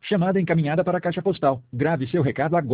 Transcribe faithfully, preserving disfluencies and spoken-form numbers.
Chamada encaminhada para a caixa postal. Grave seu recado agora.